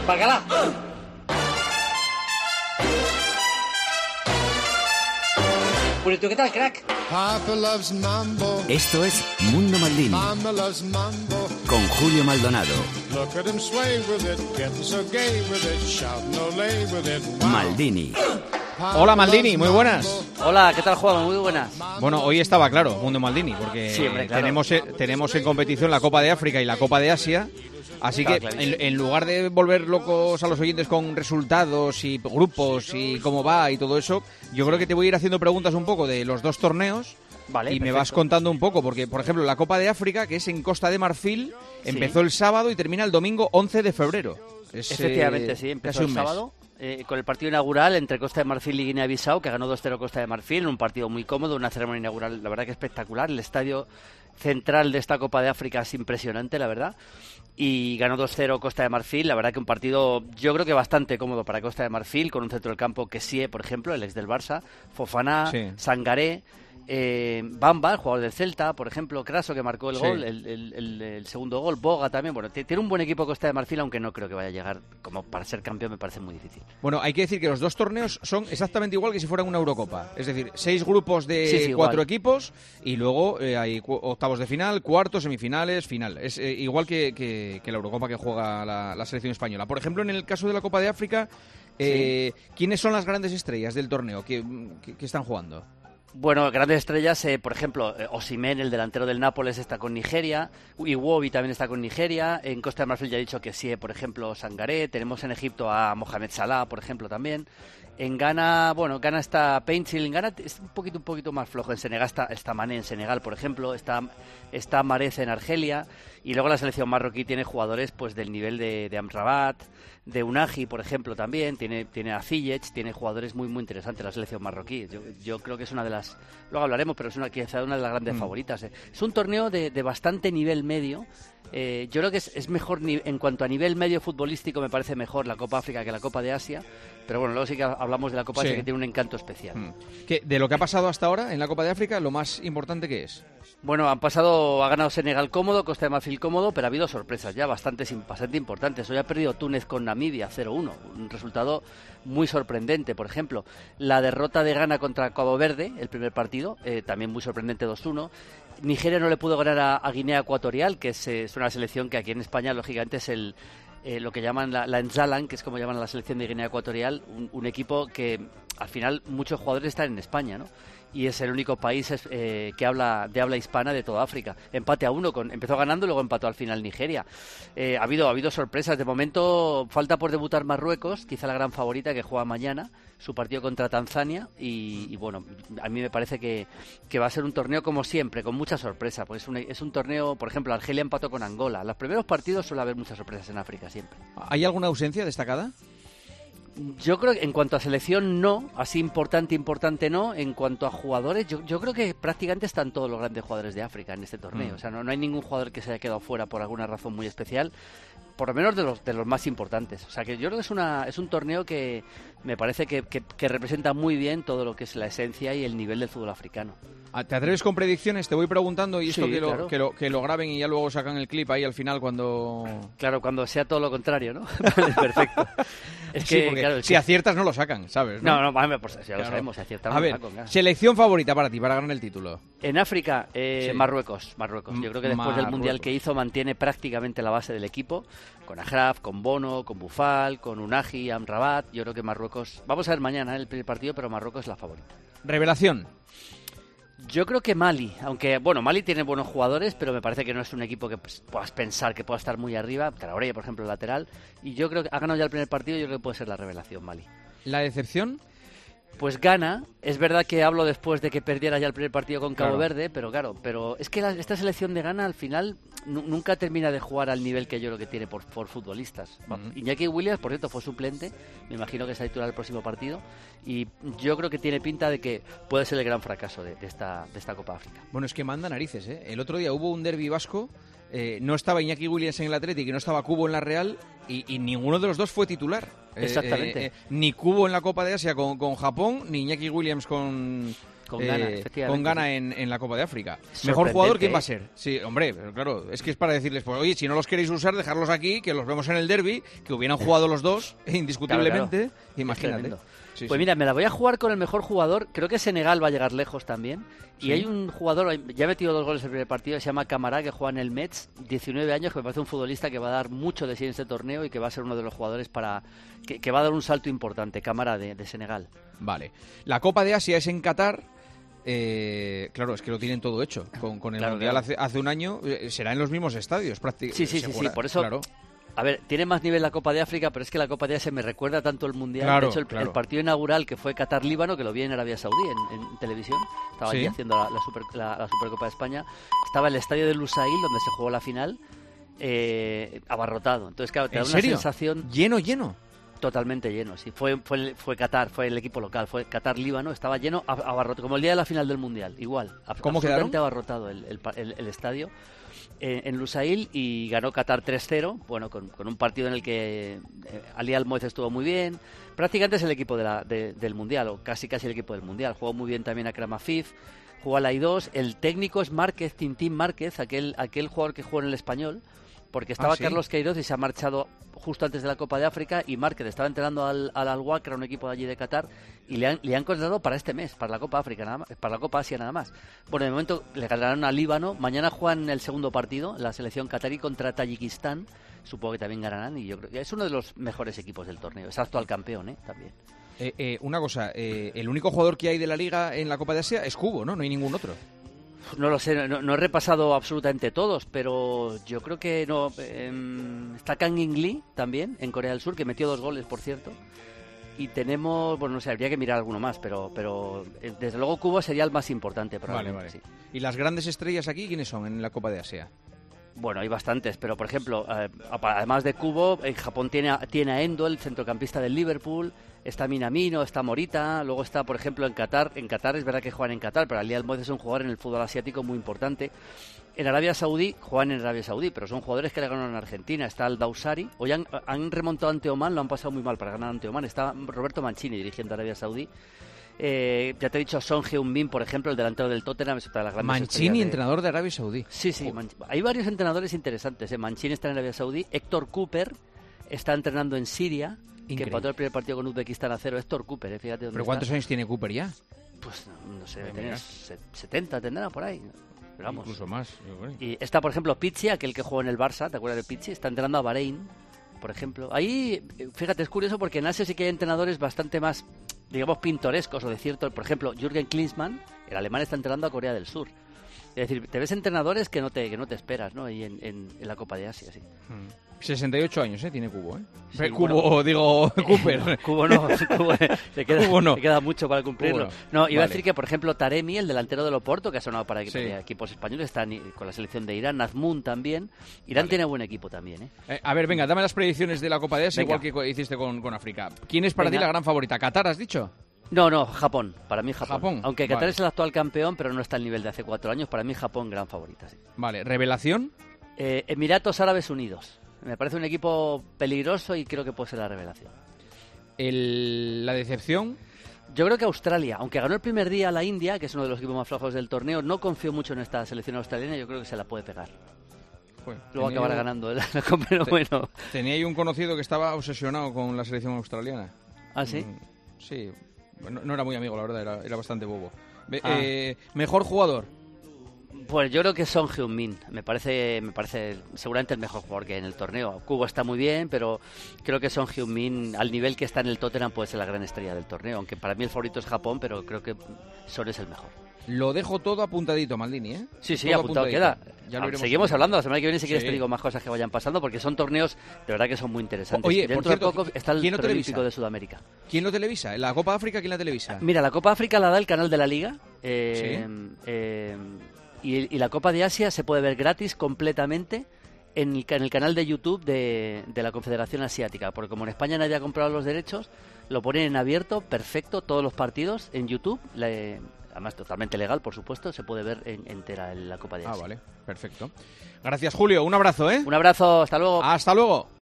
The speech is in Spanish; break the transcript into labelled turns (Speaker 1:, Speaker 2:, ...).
Speaker 1: Bacalá. Purito, ¿qué tal, crack?
Speaker 2: Papa loves mambo.
Speaker 3: Esto es Mundo Maldini.
Speaker 2: Mama loves mambo.
Speaker 3: Con Julio Maldonado.
Speaker 2: Look at him sway with it, getting so gay with it, shouting olé with it. Wow.
Speaker 3: Maldini.
Speaker 4: Hola Maldini, muy buenas.
Speaker 1: Hola, ¿qué tal, Juan? Muy buenas.
Speaker 4: Bueno, hoy estaba claro, Mundo Maldini, porque
Speaker 1: Sí, hombre, claro.
Speaker 4: tenemos en competición la Copa de África y la Copa de Asia. Así que
Speaker 1: Claro.
Speaker 4: en lugar de volver locos a los oyentes con resultados y grupos y cómo va y todo eso, yo creo que te voy a ir haciendo preguntas un poco de los dos torneos.
Speaker 1: Vale,
Speaker 4: y me
Speaker 1: perfecto.
Speaker 4: vas contando un poco, porque, por ejemplo, la Copa de África, que es en Costa de Marfil, empezó el sábado y termina el domingo 11 de febrero.
Speaker 1: Efectivamente, sí, empezó
Speaker 4: casi
Speaker 1: el
Speaker 4: un mes.
Speaker 1: sábado con el partido inaugural entre Costa de Marfil y Guinea-Bissau, que ganó 2-0 Costa de Marfil, en un partido muy cómodo, una ceremonia inaugural, la verdad que espectacular. El estadio central de esta Copa de África es impresionante, la verdad. Y ganó 2-0 Costa de Marfil, la verdad que un partido yo creo que bastante cómodo para Costa de Marfil, con un centro del campo que sí, por ejemplo, el ex del Barça, Fofana,
Speaker 4: Sí.
Speaker 1: Sangaré, Bamba, el jugador del Celta, por ejemplo, Craso, que marcó el
Speaker 4: Sí.
Speaker 1: gol, el segundo gol, Boga también. Bueno, tiene un buen equipo Costa de Marfil, aunque no creo que vaya a llegar como para ser campeón, me parece muy difícil.
Speaker 4: Bueno, hay que decir que los dos torneos son exactamente igual que si fueran una Eurocopa. Es decir, 6 grupos de
Speaker 1: Sí,
Speaker 4: 4
Speaker 1: igual.
Speaker 4: equipos y luego hay octavos de final, cuartos, semifinales, final. Es igual que la Eurocopa que juega la selección española. Por ejemplo, en el caso de la Copa de África, ¿quiénes son las grandes estrellas del torneo que están jugando?
Speaker 1: Bueno, grandes estrellas, por ejemplo, Osimhen, el delantero del Nápoles, está con Nigeria, Iwobi también está con Nigeria, en Costa de Marfil ya he dicho que sí, por ejemplo, Sangaré, tenemos en Egipto a Mohamed Salah, por ejemplo, también. En Ghana, bueno, Ghana está Pencil, en Ghana es un poquito más flojo. En Senegal está Mané en Senegal, por ejemplo, está Mahrez en Argelia, y luego la selección marroquí tiene jugadores pues del nivel de Amrabat, de Unagi, por ejemplo, también, tiene a Ziyech, tiene jugadores muy interesantes la selección marroquí. Yo creo que es una de las, luego hablaremos, pero es quizá una de las grandes favoritas. Es un torneo de bastante nivel medio. Yo creo que es mejor en cuanto a nivel medio futbolístico, me parece mejor la Copa África que la Copa de Asia, pero bueno, luego sí que hablamos de la Copa
Speaker 4: Sí.
Speaker 1: Asia, que tiene un encanto especial.
Speaker 4: De lo que ha pasado hasta ahora en la Copa de África, lo más importante que es.
Speaker 1: Bueno, ha ganado Senegal cómodo, Costa de Marfil cómodo, pero ha habido sorpresas ya bastante importantes. Hoy ha perdido Túnez con Namibia 0-1, un resultado muy sorprendente. Por ejemplo, la derrota de Ghana contra Cabo Verde, el primer partido, también muy sorprendente, 2-1. Nigeria no le pudo ganar a Guinea Ecuatorial, que es una selección que aquí en España, lógicamente, es lo que llaman la Nzalan, que es como llaman a la selección de Guinea Ecuatorial, un equipo que al final muchos jugadores están en España, ¿no? Y es el único país que habla hispana de toda África. Empate a 1, empezó ganando y luego empató al final Nigeria. Ha habido sorpresas. De momento falta por debutar Marruecos, quizá la gran favorita, que juega mañana su partido contra Tanzania. Y bueno, a mí me parece que va a ser un torneo como siempre, con mucha sorpresa. Pues es un torneo, por ejemplo, Argelia empató con Angola. En los primeros partidos suele haber muchas sorpresas en África siempre.
Speaker 4: ¿Hay alguna ausencia destacada?
Speaker 1: Yo creo que en cuanto a selección no, así importante no. En cuanto a jugadores, yo creo que prácticamente están todos los grandes jugadores de África en este torneo. O sea, no hay ningún jugador que se haya quedado fuera por alguna razón muy especial, por lo menos de los más importantes. O sea, que yo creo que es un torneo que me parece que representa muy bien todo lo que es la esencia y el nivel del fútbol africano.
Speaker 4: ¿Te atreves con predicciones? Te voy preguntando y esto
Speaker 1: Sí, claro.
Speaker 4: que lo graben y ya luego sacan el clip ahí al final cuando...
Speaker 1: Claro, cuando sea todo lo contrario, ¿no? Perfecto. Es
Speaker 4: Sí,
Speaker 1: que,
Speaker 4: porque
Speaker 1: claro,
Speaker 4: si aciertas no lo sacan, ¿sabes?
Speaker 1: No, pues ya
Speaker 4: Claro.
Speaker 1: lo sabemos, si aciertamos
Speaker 4: A
Speaker 1: lo
Speaker 4: ver,
Speaker 1: saco, claro.
Speaker 4: selección favorita para ti, para ganar el título.
Speaker 1: En África,
Speaker 4: Sí.
Speaker 1: Marruecos. Yo creo que después del Mundial que hizo mantiene prácticamente la base del equipo, con Achraf, con Bono, con Boufal, con Unagi, Amrabat. Yo creo que Marruecos... Vamos a ver mañana el primer partido, pero Marruecos es la favorita.
Speaker 4: Revelación.
Speaker 1: Yo creo que Mali, aunque bueno, Mali tiene buenos jugadores, pero me parece que no es un equipo que puedas pensar que pueda estar muy arriba. Traoré, por ejemplo, lateral. Y yo creo que ha ganado ya el primer partido, yo creo que puede ser la revelación Mali.
Speaker 4: ¿La decepción?
Speaker 1: Pues Ghana, es verdad que hablo después de que perdiera ya el primer partido con Cabo
Speaker 4: Claro.
Speaker 1: Verde, pero es que esta selección de Ghana al final nunca termina de jugar al nivel que yo creo que tiene por futbolistas. Iñaki Williams, por cierto, fue suplente, me imagino que será titular el próximo partido, y yo creo que tiene pinta de que puede ser el gran fracaso de esta Copa África.
Speaker 4: Bueno, es que manda narices, ¿eh? El otro día hubo un derbi vasco, no estaba Iñaki Williams en el Athletic y no estaba Cubo en la Real, y ninguno de los dos fue titular.
Speaker 1: Exactamente.
Speaker 4: Ni Cubo en la Copa de Asia con Japón, ni Iñaki Williams con
Speaker 1: Con Ghana, efectivamente.
Speaker 4: Con Ghana en la Copa de África. Mejor jugador, ¿quién va a ser? Sí, hombre, pero claro, es que es para decirles, pues oye, si no los queréis usar, dejarlos aquí, que los vemos en el derbi, que hubieran jugado los dos, indiscutiblemente.
Speaker 1: Claro.
Speaker 4: Imagínate.
Speaker 1: Sí, pues mira, me la voy a jugar con el mejor jugador. Creo que Senegal va a llegar lejos también. Y hay un jugador, ya ha metido 2 goles en el primer partido, se llama Camara, que juega en el Metz, 19 años, que me parece un futbolista que va a dar mucho de sí en este torneo y que va a ser uno de los jugadores que va a dar un salto importante. Camara de Senegal.
Speaker 4: Vale. La Copa de Asia es en Qatar. Claro, es que lo tienen todo hecho. Con el Mundial hace un año será en los mismos estadios prácticamente.
Speaker 1: Sí, por eso...
Speaker 4: Claro.
Speaker 1: A ver, tiene más nivel la Copa de África, pero es que la Copa de Asia me recuerda tanto el Mundial.
Speaker 4: Claro,
Speaker 1: de hecho, el partido inaugural que fue Qatar-Líbano, que lo vi en Arabia Saudí, en televisión, estaba allí haciendo la Supercopa de España, estaba el estadio de Lusail, donde se jugó la final, abarrotado. Entonces, claro, te da una sensación...
Speaker 4: ¿Lleno?
Speaker 1: Totalmente lleno, sí. Fue Qatar, fue el equipo local, fue Qatar-Líbano, estaba lleno, abarrotado, como el día de la final del Mundial, igual.
Speaker 4: ¿Cómo
Speaker 1: absolutamente
Speaker 4: quedaron?
Speaker 1: Abarrotado el estadio. En Lusail, y ganó Qatar 3-0, bueno, con un partido en el que Ali Almoez estuvo muy bien. Prácticamente es el equipo del Mundial, o casi el equipo del Mundial. Jugó muy bien también Akram Afif, jugó a la I2. El técnico es Márquez, Tintín Márquez, aquel jugador que jugó en el Español, porque estaba Carlos Queiroz y se ha marchado justo antes de la Copa de África, y Márquez estaba entrenando al Al-Wakra, un equipo de allí de Qatar, y le han contratado para este mes, para la Copa África nada más, para la Copa Asia nada más. Bueno, de momento le ganaron a Líbano. Mañana juegan el segundo partido, la selección qatarí contra Tayikistán. Supongo que también ganarán, y yo creo que es uno de los mejores equipos del torneo. Es actual campeón, también.
Speaker 4: Una cosa, el único jugador que hay de la Liga en la Copa de Asia es Kubo, ¿no? No hay ningún otro.
Speaker 1: No lo sé, no he repasado absolutamente todos, pero yo creo que no. Está Kang In Lee también, en Corea del Sur, que metió 2 goles, por cierto. Y tenemos, bueno, no sé, habría que mirar alguno más, pero desde luego Cuba sería el más importante.
Speaker 4: Vale.
Speaker 1: Sí.
Speaker 4: ¿Y las grandes estrellas aquí quiénes son en la Copa de Asia?
Speaker 1: Bueno, hay bastantes, pero por ejemplo, además de Kubo, en Japón tiene a Endo, el centrocampista del Liverpool, está Minamino, está Morita, luego está, por ejemplo, en Qatar es verdad que juegan en Qatar, pero Ali Almoez es un jugador en el fútbol asiático muy importante. En Arabia Saudí, juegan en Arabia Saudí, pero son jugadores que le ganaron en Argentina. Está el Dausari, hoy han remontado ante Oman, lo han pasado muy mal para ganar ante Oman. Está Roberto Mancini dirigiendo Arabia Saudí. Ya te he dicho Son Heung-min, por ejemplo, el delantero del Tottenham, es otra de las grandes
Speaker 4: Mancini, entrenador de Arabia Saudí.
Speaker 1: Sí, hay varios entrenadores interesantes. Mancini está en Arabia Saudí, Héctor Cooper está entrenando en Siria, que empató el primer partido con Uzbekistán a 0. Héctor Cooper, fíjate dónde
Speaker 4: ¿Pero cuántos años tiene Cooper ya?
Speaker 1: Pues no sé, 70 tendrá por ahí. Pero vamos.
Speaker 4: Incluso más.
Speaker 1: Y está, por ejemplo, Pizzi, aquel que jugó en el Barça, ¿te acuerdas de Pizzi? Está entrenando a Bahrein, por ejemplo. Ahí, fíjate, es curioso porque en Asia sí que hay entrenadores bastante más, digamos, pintorescos o de cierto. Por ejemplo, Jürgen Klinsmann, el alemán, está entrenando a Corea del Sur. Es decir, te ves entrenadores que no te esperas, ¿no? Y en la Copa de Asia, sí.
Speaker 4: 68 años, tiene Cubo,
Speaker 1: Sí,
Speaker 4: Cooper.
Speaker 1: Cubo no, le queda mucho para cumplirlo. No, iba a decir que, por ejemplo, Taremi, el delantero del Oporto, que ha sonado para equipos españoles, está con la selección de Irán, Nazmún también. Irán tiene buen equipo también,
Speaker 4: A ver, venga, dame las predicciones de la Copa de Asia, igual que hiciste con África. ¿Quién es para ti la gran favorita? ¿Qatar, has dicho?
Speaker 1: No, Japón. Para mí Japón. Aunque Qatar es el actual campeón, pero no está al nivel de hace 4 años. Para mí Japón, gran favorita, sí.
Speaker 4: Vale, ¿revelación?
Speaker 1: Emiratos Árabes Unidos. Me parece un equipo peligroso y creo que puede ser la revelación.
Speaker 4: ¿La decepción?
Speaker 1: Yo creo que Australia, aunque ganó el primer día a la India, que es uno de los equipos más flojos del torneo, no confío mucho en esta selección australiana. Yo creo que se la puede pegar. Luego acabará ganando el pero bueno.
Speaker 4: Tenía ahí un conocido que estaba obsesionado con la selección australiana.
Speaker 1: ¿Ah, sí?
Speaker 4: Sí. No era muy amigo, la verdad, era bastante bobo. ¿Mejor jugador?
Speaker 1: Pues yo creo que Son Heung-min. Me parece seguramente el mejor jugador que hay en el torneo. Kubo está muy bien, pero creo que Son Heung-min, al nivel que está en el Tottenham, puede ser la gran estrella del torneo. Aunque para mí el favorito es Japón, pero creo que Son es el mejor.
Speaker 4: Lo dejo todo apuntadito, Maldini,
Speaker 1: Sí, todo apuntado queda. Seguimos hablando, la semana que viene si quieres te digo más cosas que vayan pasando, porque son torneos de verdad que son muy interesantes.
Speaker 4: Oye,
Speaker 1: dentro
Speaker 4: por cierto,
Speaker 1: de poco está el Olímpico de Sudamérica.
Speaker 4: ¿Quién lo televisa? ¿La Copa África quién la televisa?
Speaker 1: Mira, la Copa África la da el canal de la Liga. Y la Copa de Asia se puede ver gratis completamente en el canal de YouTube de la Confederación Asiática, porque como en España nadie ha comprado los derechos, lo ponen en abierto, perfecto, todos los partidos en YouTube, además totalmente legal, por supuesto, se puede ver entera la Copa de Asia.
Speaker 4: Vale, perfecto. Gracias, Julio, un abrazo,
Speaker 1: Un abrazo, hasta luego.
Speaker 4: Hasta luego.